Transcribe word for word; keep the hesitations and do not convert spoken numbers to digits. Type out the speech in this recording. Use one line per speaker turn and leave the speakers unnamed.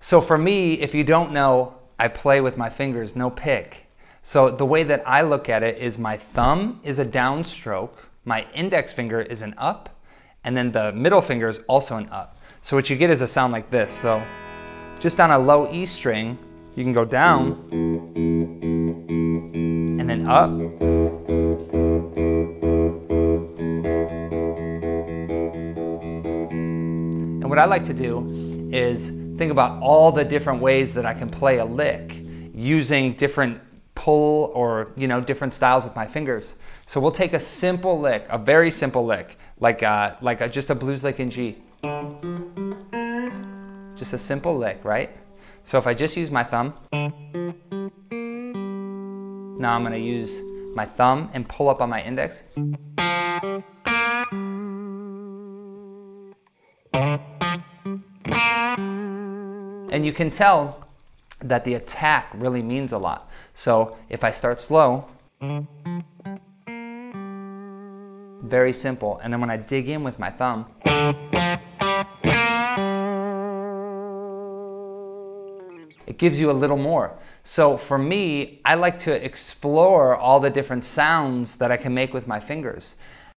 So for me, if you don't know, I play with my fingers, no pick. So the way that I look at it is my thumb is a downstroke, my index finger is an up, and then the middle finger is also an up. So what you get is a sound like this. So just on a low E string, you can go down and then up. And what I like to do is think about all the different ways that I can play a lick using different pull or, you know, different styles with my fingers. So we'll take a simple lick, a very simple lick, like uh, like a, just a blues lick in G. Just a simple lick, right? So if I just use my thumb, now I'm going to use my thumb and pull up on my index. And you can tell that the attack really means a lot. So if I start slow, very simple, and then when I dig in with my thumb, it gives you a little more. So for me, I like to explore all the different sounds that I can make with my fingers.